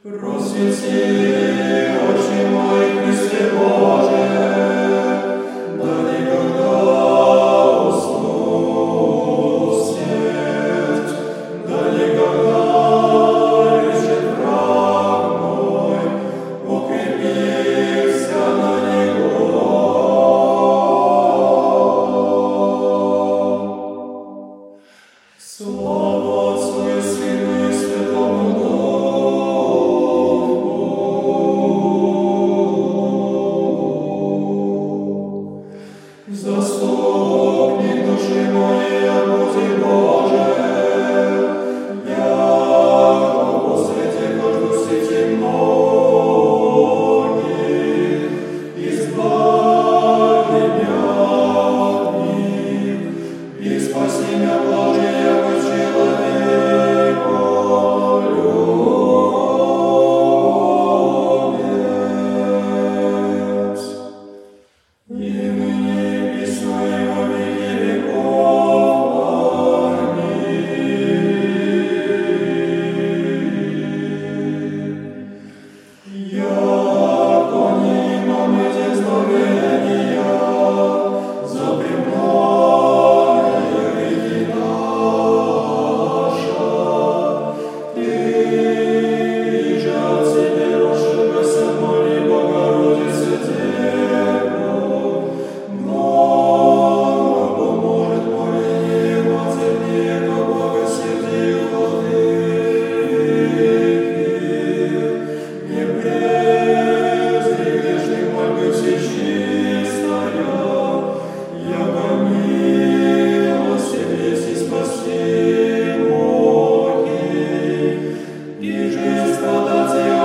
Просвети очи мои, Христе Боже, да никогда уснул смерть, да никогда лежит враг мой, укрепился на него. Слава Отцу и Сыну и Святому Духу. Заступник души моей, Господи Боже, яко посреди хожу сети многих, избави меня от них и спаси меня, блажи, яко человеколюбец. И ныне и присно и во веки веков. Аминь. Яко не имам эти знамения, за премногие грехи наша, Ты же от Тебе рошибася, моли Богородице Деву, много поможет моление во церкви, ко благосердию владыки. Не презри грешных мольбы всечистая, яко милостив есть и спаси моги, и же страдать